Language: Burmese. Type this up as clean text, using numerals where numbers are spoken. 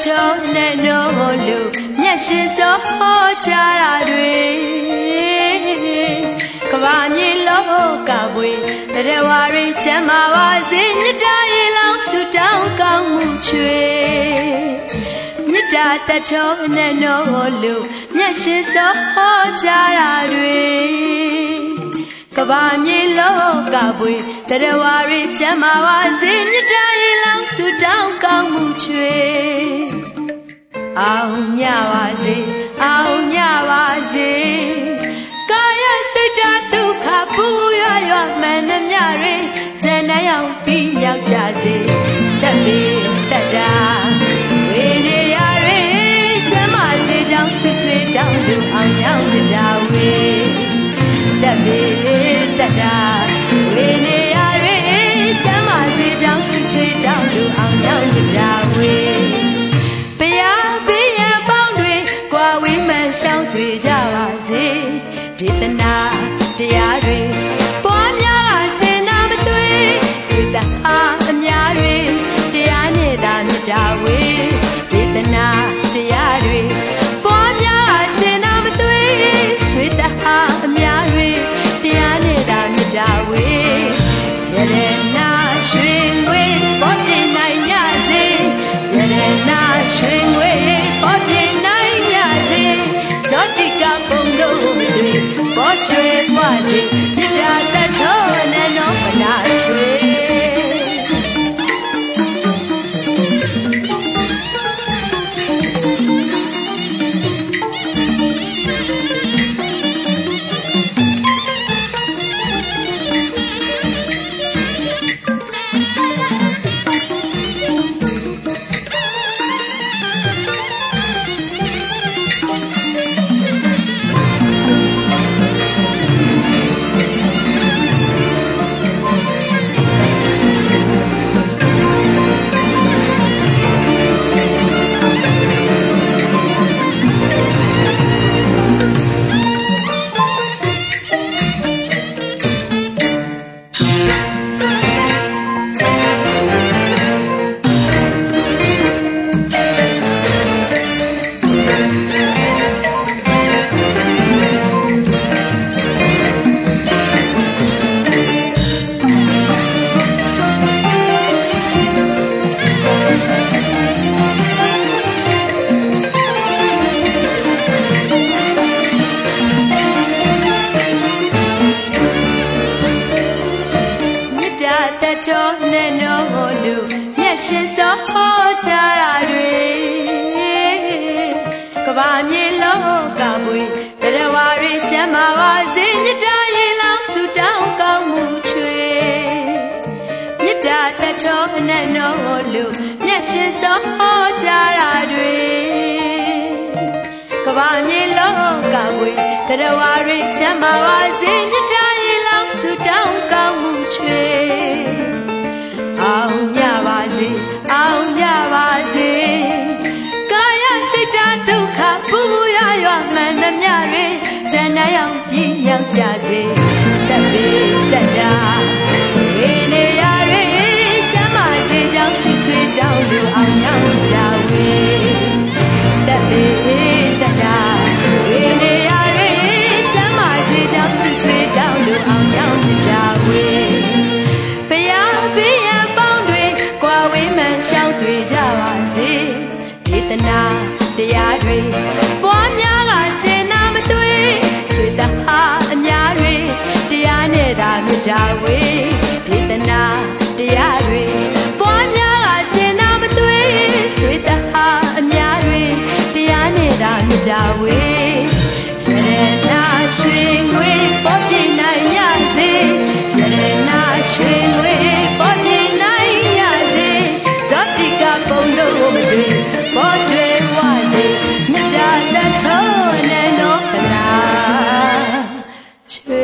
ထောနဲ့နိုးလို့မျက်ရှိစောကြတာတွေကဘာမြေလောကပွေတရားဝါရီချမ်းသာပါစေမြတ်တာရေလောင်းဆုတောင်းကောင်းမှုချွေမြတ်တာတထောနဲ့နိုးလို့မျက်ရှိစောကြတာတွေကဘာမြေလောကပွေတရားဝါရီချမ်းသာပါစေမြတ်တာရေလောင်းဆုတောင်းကောင်းမှုချွေအောင်ညပါစေအောင်ညပါစေကာယစိတ်ဓာတ်ဒုက္ခပူရွရွမှန်နှမြတွေဇန်နှအောင်ပြီးမြောက်ကြစေတက်ပြီးတက်တာဝေနေရတွေချမ်းသာစေကြောင်းဆွချွေတောင်းလို့အောင်ရောက်ကြဝေတက်ပြီးတက်တာဝေနေရတွေချမ်းသာစေကြောင်းဆွချွေတောင်းလို့အောင်ရောက်ကြဝေရှောင်းတွေ့ကြပါစေဒေသနာတရားတွေပွားများကစင်နာမသွေးစေတအားအများတွေတရားနဲ့သာမြတ်တာဝေဒေသနာတရားတွေပွားများကစင်နာမသွေးစေတအားအများတွေတရားနဲ့သာမြတ်တာဝေရတနာရွှေငွေပေါ်ပြနိုင်ကြစေရတနာရွှေငွေပေါ်ပြနိုင်ကြစေဇောတိကဘုံတို့မသွေပေါ်ကျွေးပွားစေမြတ်တာတထောနဲ့နောပနာချွေထောနဲ့နိုးလို့မျက်ရှိစောကြတာတွေကဘာမြေလောကပွေတရားဝါရီချမ်းသာပါစေမြတ်တာရေလောင်းဆုတောင်းကောင်းမှုချွေမြတ်တာတထောနဲ့နိုးလို့မျက်ရှိစောကြတာတွေကဘာမြေလောကပွေတရားဝါရီချမ်းသာပါစေမြတ်တာရေလောင်းဆုတောင်းကောင်းမှုချွေအောင်ညပါစေအောင်ညပါစေကာယစိတ်ဓာတ်ဒုက္ခပူရရွမှန်နှမြတွေဇန်နှအောင်ပြီးရောက်ကြစေတက်ပြီးတက်တာဝေနေရတွေချမ်းသာစေကြောင်းဆွချွေတောင်းလို့အောင်ရောက်ကြဝေတက်ပြီးတက်တာဝေနေရတွေချမ်းသာစေကြောင်းဆွချွေတောင်းလို့အောင်ရောက်ကြဝေရှောင်းတွေ့ကြပါစေဒေသနာတရားတွေပွားများကစင်နာမသွေးစေတအားအများတွေတရားနဲ့သာမြတ်တာဝေဒေသနာတရားတွေပွားများကစင်နာမသွေးစေတအားအများတွေတရားနဲ့သာမြတ်တာဝေရတနာရွှေငွေပေါ်ပြနိုင်ရစေရတနာရွှေငွေပေါ်ပြနိုင်ရစေဇောတိကဘုံတို့မတွေ့ပေါ်ကျွေးဝစေမြတ်တာတထောနဲ့နောပနာချွေ